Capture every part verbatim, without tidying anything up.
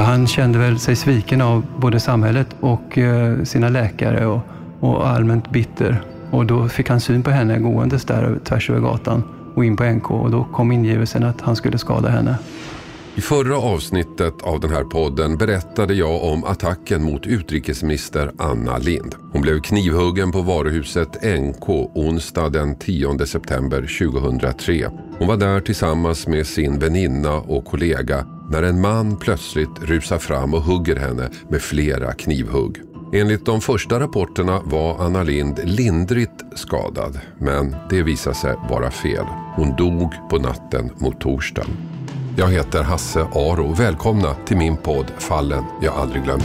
Han kände väl sig sviken av både samhället och sina läkare och, och allmänt bitter. Och då fick han syn på henne gåendes där tvärs över gatan och in på N K, och då kom ingivelsen att han skulle skada henne. I förra avsnittet av den här podden berättade jag om attacken mot utrikesminister Anna Lindh. Hon blev knivhuggen på varuhuset N K onsdag den tionde september tjugohundratre. Hon var där tillsammans med sin väninna och kollega när en man plötsligt rusar fram och hugger henne med flera knivhugg. Enligt de första rapporterna var Anna Lindh lindrigt skadad, men det visade sig vara fel. Hon dog på natten mot torsdagen. Jag heter Hasse Aro. Välkomna till min podd Fallen jag aldrig glömmer.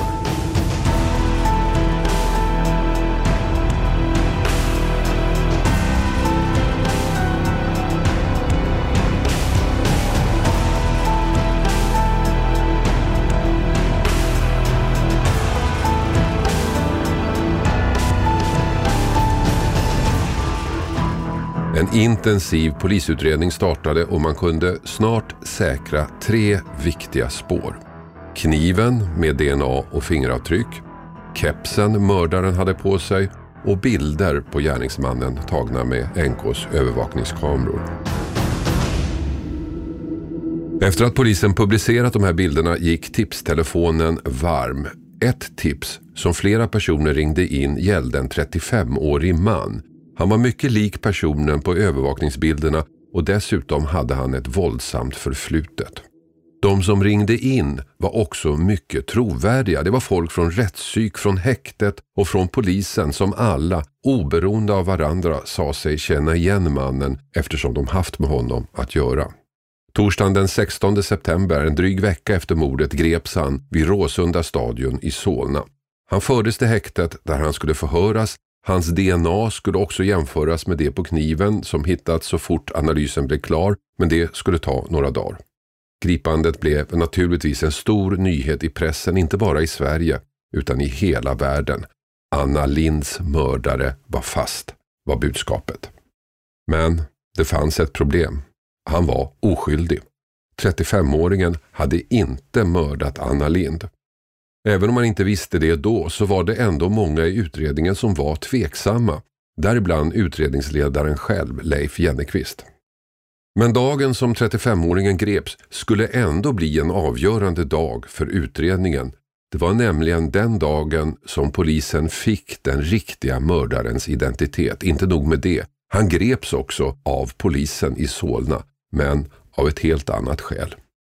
En intensiv polisutredning startade och man kunde snart säkra tre viktiga spår. Kniven med D N A och fingeravtryck, kepsen mördaren hade på sig och bilder på gärningsmannen tagna med N K:s övervakningskameror. Efter att polisen publicerat de här bilderna gick tipstelefonen varm. Ett tips som flera personer ringde in gällde en trettiofemårig man. Han var mycket lik personen på övervakningsbilderna och dessutom hade han ett våldsamt förflutet. De som ringde in var också mycket trovärdiga. Det var folk från rättspsyk, från häktet och från polisen som alla, oberoende av varandra, sa sig känna igen mannen eftersom de haft med honom att göra. Torsdagen den sextonde september, en dryg vecka efter mordet, greps han vid Råsunda stadion i Solna. Han fördes till häktet där han skulle förhöras. Hans D N A skulle också jämföras med det på kniven som hittats så fort analysen blev klar, men det skulle ta några dagar. Gripandet blev naturligtvis en stor nyhet i pressen, inte bara i Sverige utan i hela världen. Anna Lindhs mördare var fast, var budskapet. Men det fanns ett problem. Han var oskyldig. trettiofemåringen hade inte mördat Anna Lindh. Även om man inte visste det då så var det ändå många i utredningen som var tveksamma. Däribland utredningsledaren själv, Leif Jennekvist. Men dagen som trettiofemåringen greps skulle ändå bli en avgörande dag för utredningen. Det var nämligen den dagen som polisen fick den riktiga mördarens identitet. Inte nog med det. Han greps också av polisen i Solna, men av ett helt annat skäl.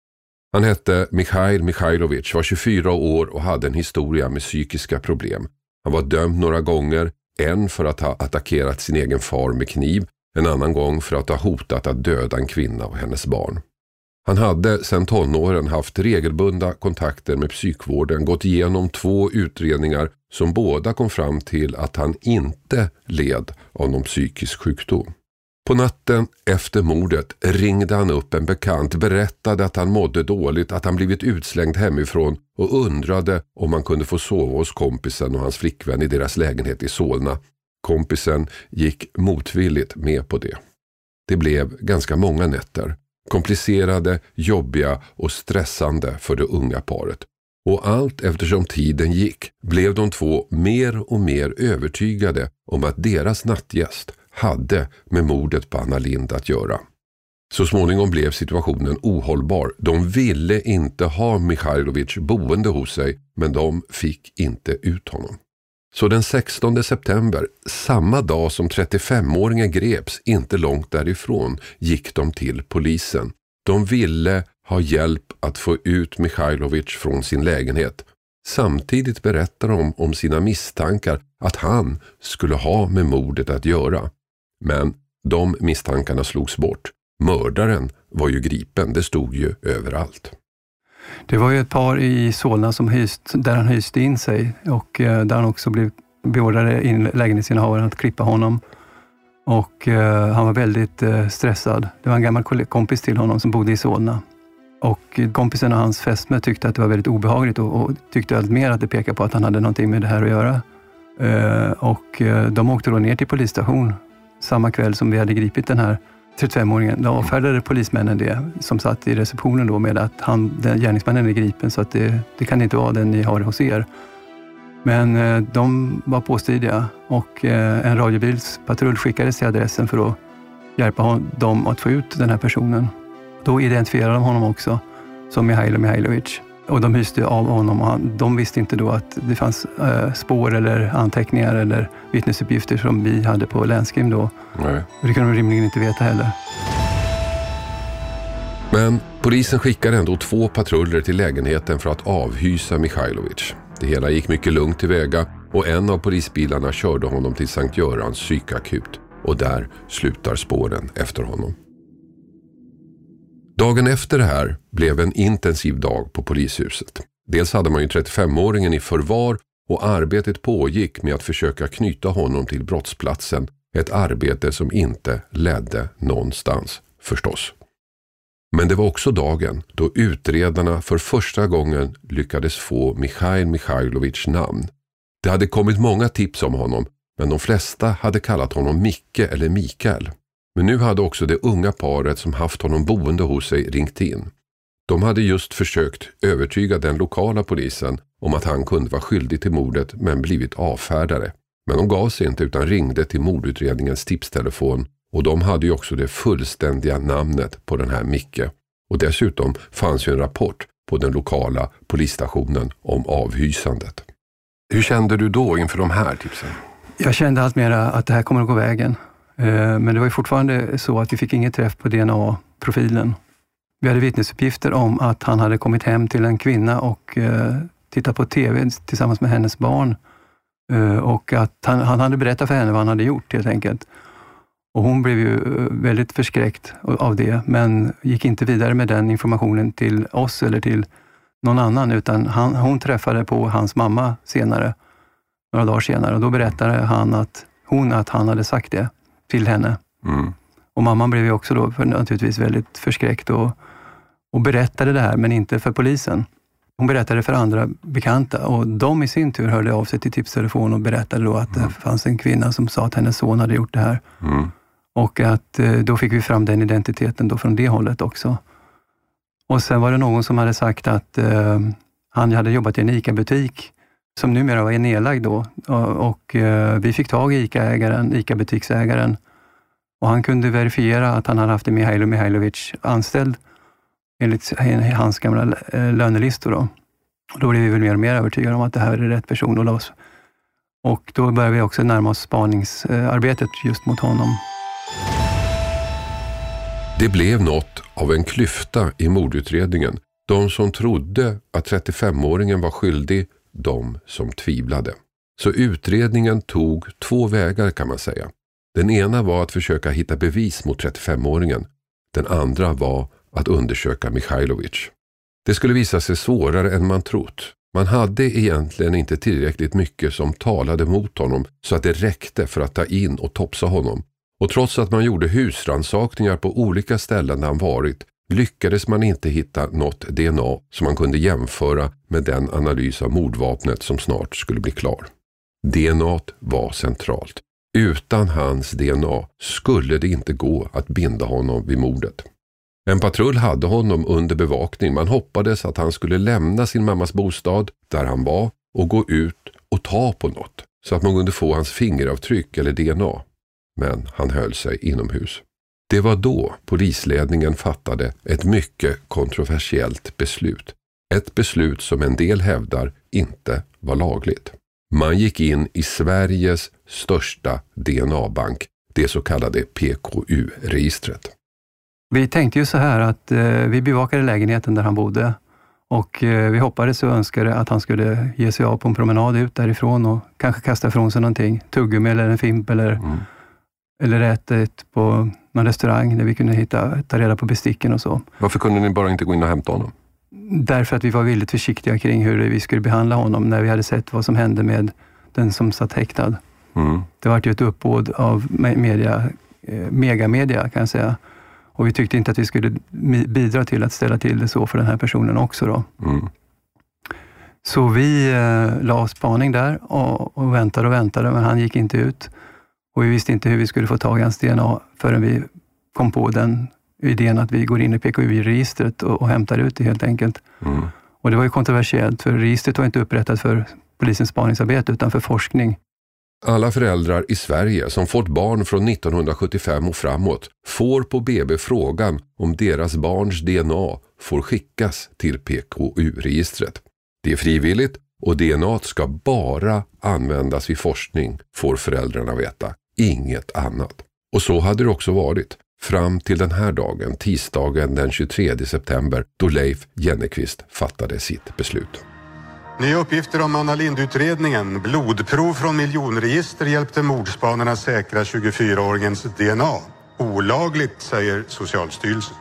Han hette Mikhail Mikhailovich, var tjugofyra år och hade en historia med psykiska problem. Han var dömd några gånger, en för att ha attackerat sin egen far med kniv, en annan gång för att ha hotat att döda en kvinna och hennes barn. Han hade sedan tonåren haft regelbundna kontakter med psykvården, gått igenom två utredningar som båda kom fram till att han inte led av någon psykisk sjukdom. På natten efter mordet ringde han upp en bekant, berättade att han mådde dåligt, att han blivit utslängd hemifrån och undrade om han kunde få sova hos kompisen och hans flickvän i deras lägenhet i Solna. Kompisen gick motvilligt med på det. Det blev ganska många nätter. Komplicerade, jobbiga och stressande för det unga paret. Och allt eftersom tiden gick blev de två mer och mer övertygade om att deras nattgäst hade med mordet på Anna Lindh att göra. Så småningom blev situationen ohållbar. De ville inte ha Mikhailovich boende hos sig, men de fick inte ut honom. Så den sextonde september, samma dag som trettiofemåringen greps, inte långt därifrån, gick de till polisen. De ville ha hjälp att få ut Mikhailovich från sin lägenhet. Samtidigt berättade de om sina misstankar att han skulle ha med mordet att göra. Men de misstankarna slogs bort. Mördaren var ju gripen, det stod ju överallt. Det var ju ett par i Solna som hyst, där han hyste in sig och där han också blev beordrade in lägenhetsinnehavaren att klippa honom. Och eh, han var väldigt eh, stressad. Det var en gammal kompis till honom som bodde i Solna. Och kompisen och hans fästmö tyckte att det var väldigt obehagligt och, och tyckte allt mer att det pekade på att han hade någonting med det här att göra. Eh, och eh, de åkte då ner till polisstation samma kväll som vi hade gripit den här trettiofemåringen, då avfärdade polismännen det som satt i receptionen då med att han, den gärningsmannen är gripen, så att det, det kan inte vara den ni har hos er. Men eh, de var påstridiga och eh, en radiobilspatrull skickades till adressen för att hjälpa hon, dem att få ut den här personen. Då identifierade de honom också som Mihailo Mihailovic. Och de hyste av honom och han, de visste inte då att det fanns eh, spår eller anteckningar eller vittnesuppgifter som vi hade på länskrim då. Nej. Och det kunde de rimligen inte veta heller. Men polisen skickade ändå två patruller till lägenheten för att avhysa Mihailovic. Det hela gick mycket lugnt tillväga och en av polisbilarna körde honom till Sankt Görans psykakut. Och där slutar spåren efter honom. Dagen efter det här blev en intensiv dag på polishuset. Dels hade man ju trettiofemåringen i förvar och arbetet pågick med att försöka knyta honom till brottsplatsen. Ett arbete som inte ledde någonstans, förstås. Men det var också dagen då utredarna för första gången lyckades få Mihail Mihailovics namn. Det hade kommit många tips om honom, men de flesta hade kallat honom Micke eller Mikael. Men nu hade också det unga paret som haft honom boende hos sig ringt in. De hade just försökt övertyga den lokala polisen om att han kunde vara skyldig till mordet men blivit avfärdare. Men de gav sig inte utan ringde till mordutredningens tipstelefon och de hade ju också det fullständiga namnet på den här Micke. Och dessutom fanns ju en rapport på den lokala polisstationen om avhysandet. Hur kände du då inför de här tipsen? Jag kände allt mer att det här kommer att gå vägen. Men det var ju fortfarande så att vi fick inget träff på D N A-profilen. Vi hade vittnesuppgifter om att han hade kommit hem till en kvinna och tittat på tv tillsammans med hennes barn. Och att han, han hade berättat för henne vad han hade gjort helt enkelt. Och hon blev ju väldigt förskräckt av det, men gick inte vidare med den informationen till oss eller till någon annan, utan han, hon träffade på hans mamma senare, några dagar senare, och då berättade han att hon att han hade sagt det till henne. Mm. Och mamman blev ju också då för, naturligtvis väldigt förskräckt och, och berättade det här, men inte för polisen. Hon berättade för andra bekanta och de i sin tur hörde av sig till tipstelefon och berättade då att mm. det fanns en kvinna som sa att hennes son hade gjort det här. Mm. Och att då fick vi fram den identiteten då från det hållet också. Och sen var det någon som hade sagt att eh, han hade jobbat i en ICA-butik som numera var nedlagd då. Och, och eh, vi fick tag i ICA-ägaren, ICA-butiksägaren. Och han kunde verifiera att han hade haft en Mihailo Mihailovic anställd enligt hans gamla lönelistor då. Och då blev vi väl mer och mer övertygade om att det här är rätt person att låsa. Och då började vi också närma oss spaningsarbetet just mot honom. Det blev något av en klyfta i mordutredningen. De som trodde att trettiofemåringen var skyldig, de som tvivlade. Så utredningen tog två vägar kan man säga. Den ena var att försöka hitta bevis mot trettiofemåringen. Den andra var att undersöka Mihailovic. Det skulle visa sig svårare än man trott. Man hade egentligen inte tillräckligt mycket som talade mot honom så att det räckte för att ta in och topsa honom. Och trots att man gjorde husrannsakningar på olika ställen där han varit lyckades man inte hitta något D N A som man kunde jämföra med den analys av mordvapnet som snart skulle bli klar. D N A var centralt. Utan hans D N A skulle det inte gå att binda honom vid mordet. En patrull hade honom under bevakning. Man hoppades att han skulle lämna sin mammas bostad där han var och gå ut och ta på något så att man kunde få hans fingeravtryck eller D N A. Men han höll sig inomhus. Det var då polisledningen fattade ett mycket kontroversiellt beslut. Ett beslut som en del hävdar inte var lagligt. Man gick in i Sveriges största D N A-bank, det så kallade P K U-registret. Vi tänkte ju så här att eh, vi bevakade lägenheten där han bodde och eh, vi hoppades och önskade att han skulle ge sig av på en promenad ut därifrån och kanske kasta ifrån sig någonting, tuggummi eller en fimp eller, mm. eller äta ett på någon restaurang där vi kunde hitta, ta reda på besticken och så. Varför kunde ni bara inte gå in och hämta honom? Därför att vi var väldigt försiktiga kring hur vi skulle behandla honom när vi hade sett vad som hände med den som satt häktad. Mm. Det var ju ett uppbåd av media, megamedia kan jag säga. Och vi tyckte inte att vi skulle bidra till att ställa till det så för den här personen också då. Mm. Så vi eh, la spaning där och, och väntade och väntade, men han gick inte ut. Och vi visste inte hur vi skulle få tag i hans D N A förrän vi kom på den idén att vi går in i P K U-registret och, och hämtar ut det helt enkelt. Mm. Och det var ju kontroversiellt, för registret var inte upprättat för polisens spaningsarbete utan för forskning. Alla föräldrar i Sverige som fått barn från nittonhundrasjuttiofem och framåt får på B B frågan om deras barns D N A får skickas till P K U-registret. Det är frivilligt och D N A ska bara användas vid forskning, får föräldrarna veta. Inget annat. Och så hade det också varit fram till den här dagen, tisdagen den tjugotredje september, då Leif Jänekvist fattade sitt beslut. Nya uppgifter om Anna Lindh-utredningen. Blodprov från miljonregister hjälpte mordspanarna säkra tjugofyraåringens D N A. Olagligt, säger Socialstyrelsen.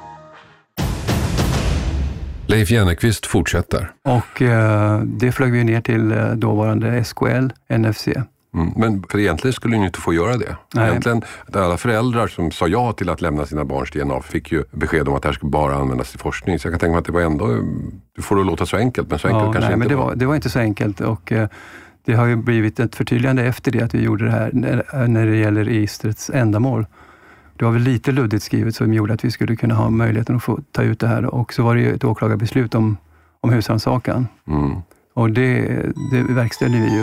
Leif Jänekvist fortsätter. Och eh, det flög vi ner till eh, dåvarande S K L, N F C. Mm, men för egentligen skulle ni inte få göra det. Nej. Egentligen, alla föräldrar som sa ja till att lämna sina barns D N A fick ju besked om att det här skulle bara användas till forskning. Så jag kan tänka mig att det var ändå, du får det låta så enkelt, men så enkelt ja, kanske nej, inte men det var. var. Det var inte så enkelt och eh, det har ju blivit ett förtydligande efter det att vi gjorde det här när, när det gäller registrets ändamål. Det var väl lite luddigt skrivet som gjorde att vi skulle kunna ha möjligheten att få ta ut det här. Och så var det ju ett åklagarbeslut om, om husrannsakan. Mm. Och det, det verkställde vi ju.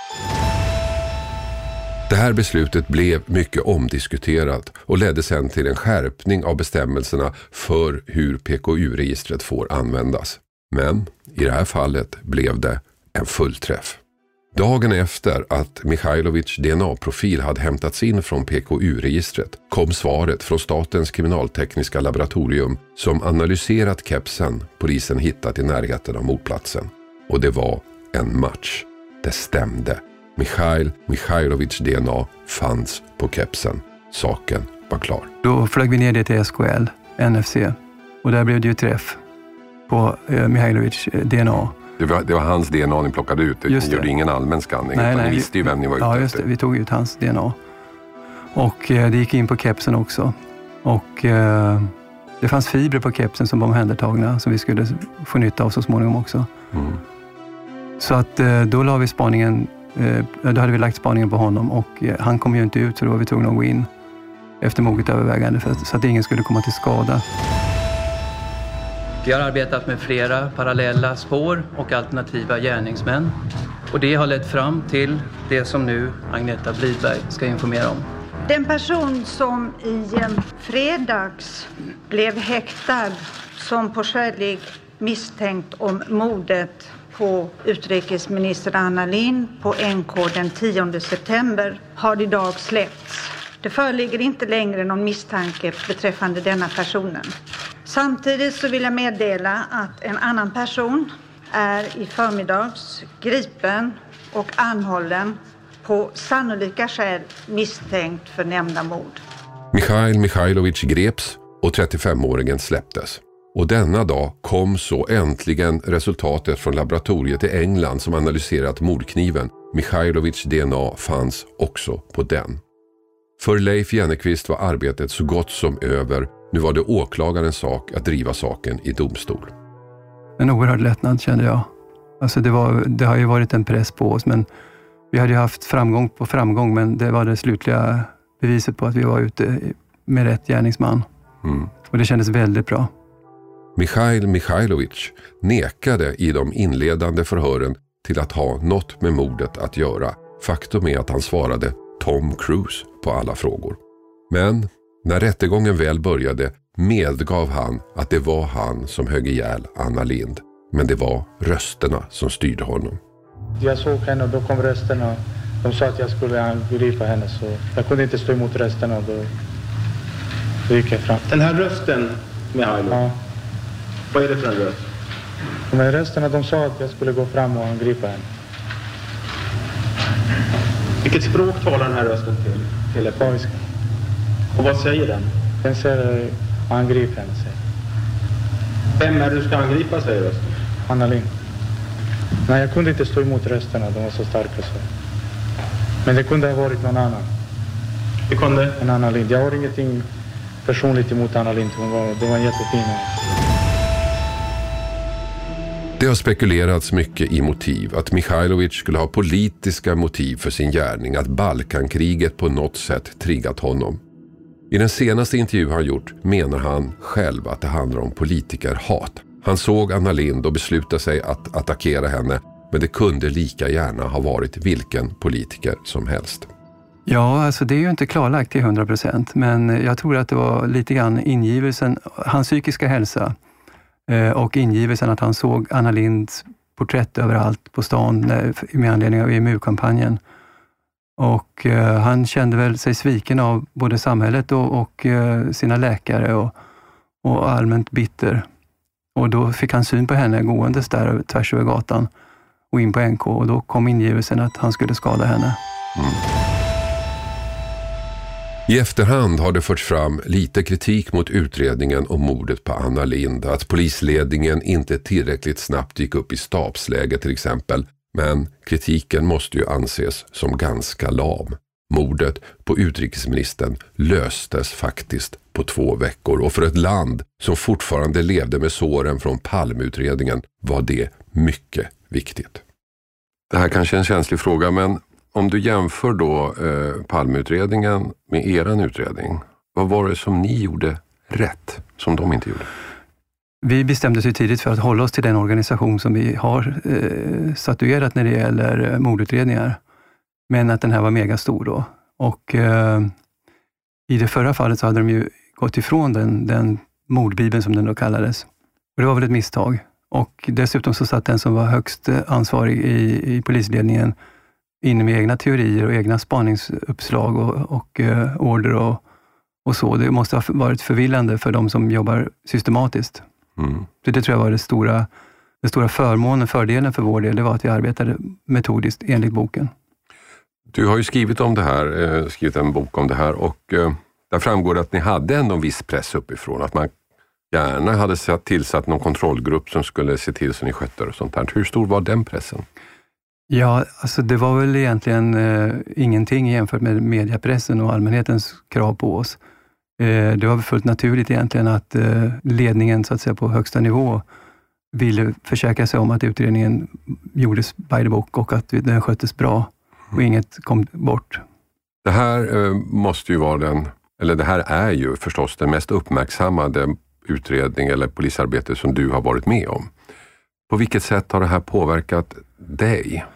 Det här beslutet blev mycket omdiskuterat och ledde sedan till en skärpning av bestämmelserna för hur P K U-registret får användas. Men i det här fallet blev det en fullträff. Dagen efter att Mikhailovics D N A-profil hade hämtats in från P K U-registret kom svaret från Statens kriminaltekniska laboratorium som analyserat kepsen polisen hittat i närheten av mordplatsen. Och det var en match. Det stämde. Mikhail Mikhailovics D N A fanns på kepsen. Saken var klar. Då flög vi ner det till S K L, N F C. Och där blev det ju träff på eh, Mikhailovics D N A. Det var, det var hans D N A ni plockade ut. Ni gjorde ingen allmän skanning. Nej, utan nej, ni visste ju vem ni var ute ja, just det. Vi tog ut hans D N A. Och eh, det gick in på kepsen också. Och eh, det fanns fibrer på kepsen som var omhändertagna som vi skulle få nytta av så småningom också. Mm. Så att eh, då la vi spaningen, eh, då hade vi lagt spaningen på honom och eh, han kom ju inte ut så då var vi tvungna att gå in efter moget övervägande för, så att ingen skulle komma till skada. Vi har arbetat med flera parallella spår och alternativa gärningsmän. Och det har lett fram till det som nu Agneta Blidberg ska informera om. Den person som i fredags blev häktad som på skälig misstänkt om mordet på utrikesminister Anna Lindh på N K den tionde september har idag släppts. Det föreligger inte längre någon misstanke beträffande denna personen. Samtidigt så vill jag meddela att en annan person är i förmiddags gripen och anhållen på sannolika skäl misstänkt för nämnda mord. Mikhail Mikhailovic greps och trettiofemåringen släpptes. Och denna dag kom så äntligen resultatet från laboratoriet i England som analyserat mordkniven. Mikhailovics D N A fanns också på den. För Leif Jänekvist var arbetet så gott som över. Nu var det åklagarens sak att driva saken i domstol. En oerhörd lättnad kände jag. Alltså det, var, det har ju varit en press på oss, men vi hade ju haft framgång på framgång, men det var det slutliga beviset på att vi var ute med rätt gärningsman. Mm. Och det kändes väldigt bra. Mikhail Mikhailovic nekade i de inledande förhören till att ha något med mordet att göra. Faktum är att han svarade Tom Cruise på alla frågor. Men när rättegången väl började medgav han att det var han som högg ihjäl Anna Lindh. Men det var rösterna som styrde honom. Jag såg henne och då kom rösterna. De sa att jag skulle angripa henne så jag kunde inte stå emot rösterna och då, då gick jag fram. Den här rösten med Hailo, ja. Vad är det för en röst? De här rösterna de sa att jag skulle gå fram och angripa henne. Vilket språk talar den här rösten till? Till Pariska. Och vad säger den? Den säger angrip henne, säger. Vem är det du ska angripa, säger rösten? Anna Lindh. Nej, jag kunde inte stå emot rösterna, de var så starka så. Men det kunde ha varit någon annan. Det kunde? En Anna Lindh. Jag har ingenting personligt emot Anna Lindh, hon var, det var en jättefin. Det har spekulerats mycket i motiv, att Mikhailovic skulle ha politiska motiv för sin gärning, att Balkankriget på något sätt triggat honom. I den senaste intervju han gjort menar han själv att det handlar om politikerhat. Han såg Anna Lindh och beslutade sig att attackera henne, men det kunde lika gärna ha varit vilken politiker som helst. Ja, alltså det är ju inte klarlagt till hundra procent, men jag tror att det var lite grann ingivelsen, hans psykiska hälsa eh, och ingivelsen att han såg Anna Lindhs porträtt överallt på stan med anledning av E M U-kampanjen. Och eh, han kände väl sig sviken av både samhället och, och eh, sina läkare och, och allmänt bitter. Och då fick han syn på henne gåendes där tvärs över gatan och in på N K, och då kom ingivelsen att han skulle skada henne. Mm. I efterhand har det förts fram lite kritik mot utredningen om mordet på Anna Lindh, att polisledningen inte tillräckligt snabbt gick upp i stabsläge till exempel. Men kritiken måste ju anses som ganska lam. Mordet på utrikesministern löstes faktiskt på två veckor, och för ett land som fortfarande levde med såren från Palmeutredningen var det mycket viktigt. Det här kanske är en känslig fråga, men om du jämför då eh, Palmeutredningen med eran utredning, vad var det som ni gjorde rätt som de inte gjorde? Vi bestämde sig tidigt för att hålla oss till den organisation som vi har eh, statuerat när det gäller mordutredningar. Men att den här var megastor då. Och eh, i det förra fallet så hade de ju gått ifrån den, den mordbibeln som den då kallades. Och det var väl ett misstag. Och dessutom så satt den som var högst ansvarig i, i polisledningen inne med egna teorier och egna spaningsuppslag och, och eh, order och, och så. Det måste ha varit förvillande för de som jobbar systematiskt. Mm. Så det tror jag var det stora, den stora förmånen, fördelen för vår del, det var att vi arbetade metodiskt enligt boken. Du har ju skrivit om det här, eh, skrivit en bok om det här, och eh, där framgår det att ni hade ändå en viss press uppifrån, att man gärna hade tillsatt någon kontrollgrupp som skulle se till så ni skötte och sånt här. Hur stor var den pressen? Ja, alltså det var väl egentligen eh, ingenting jämfört med mediepressen och allmänhetens krav på oss. Eh, det var fullt naturligt egentligen att eh, ledningen så att säga på högsta nivå ville försäkra sig om att utredningen gjordes by the book och att den sköttes bra och inget kom bort. Det här eh, måste ju vara den, eller det här är ju förstås den mest uppmärksammade utredning eller polisarbete som du har varit med om. På vilket sätt har det här påverkat dig?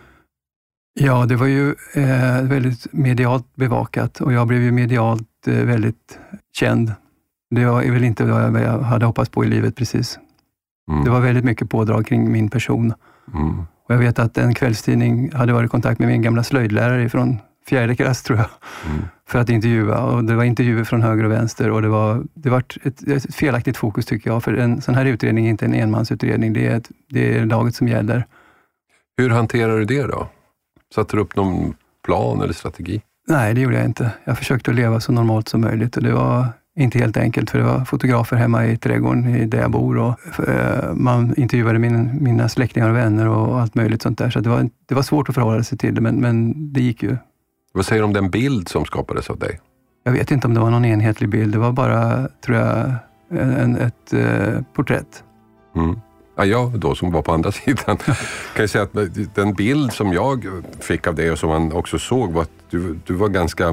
Ja, det var ju eh, väldigt medialt bevakat och jag blev ju medialt eh, väldigt känd. Det var väl inte vad jag hade hoppats på i livet precis. Mm. Det var väldigt mycket pådrag kring min person. Mm. Och jag vet att en kvällstidning hade varit i kontakt med min gamla slöjdlärare från fjärde klass tror jag. Mm. För att intervjua. Och det var intervjuer från höger och vänster. Och det var, det var ett, ett felaktigt fokus tycker jag. För en sån här utredning är inte en enmansutredning. Det är, ett, det är laget som gäller. Hur hanterar du det då? Satte du upp någon plan eller strategi? Nej, det gjorde jag inte. Jag försökte att leva så normalt som möjligt. Och det var inte helt enkelt. För det var fotografer hemma i trädgården där jag bor. Och för, man intervjuade min, mina släktingar och vänner och allt möjligt sånt där. Så det var, det var svårt att förhålla sig till det. Men, men det gick ju. Vad säger du om den bild som skapades av dig? Jag vet inte om det var någon enhetlig bild. Det var bara, tror jag, en, ett eh, porträtt. Mm. Ja, jag då som var på andra sidan kan jag säga att den bild som jag fick av dig och som man också såg var att du, du var ganska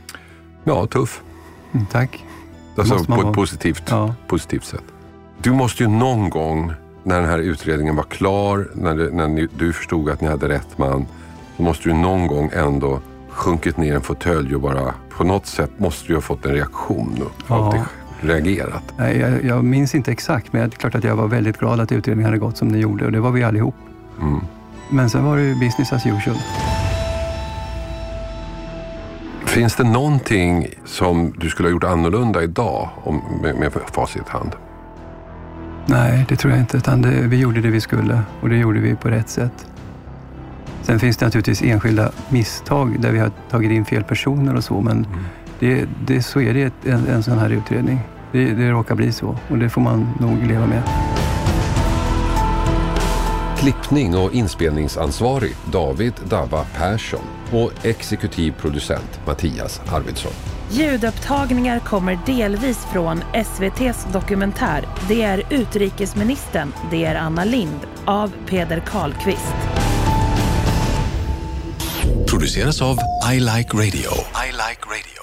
ja, tuff. Mm, tack. Alltså på ett positivt, ja. positivt sätt. Du måste ju någon gång när den här utredningen var klar, när, det, när ni, du förstod att ni hade rätt man, så måste du någon gång ändå sjunkit ner en fåtölj och bara på något sätt måste du ha fått en reaktion ja. av dig. Reagerat? Nej, jag, jag minns inte exakt, men det är klart att jag var väldigt glad att utredningen hade gått som det gjorde och det var vi allihop. Mm. Men sen var det ju business as usual. Finns det någonting som du skulle ha gjort annorlunda idag om, med, med facit i hand? Nej, det tror jag inte. Utan det, vi gjorde det vi skulle och det gjorde vi på rätt sätt. Sen finns det naturligtvis enskilda misstag där vi har tagit in fel personer och så, men mm. Det, det, så är det en, en sån här utredning. Det, det råkar bli så och det får man nog leva med. Klippning och inspelningsansvarig David Dava Persson och exekutiv producent Mattias Arvidsson. Ljudupptagningar kommer delvis från S V T:s dokumentär Det är utrikesministern, det är Anna Lindh av Peder Karlqvist. Produceras av I Like Radio. I Like Radio.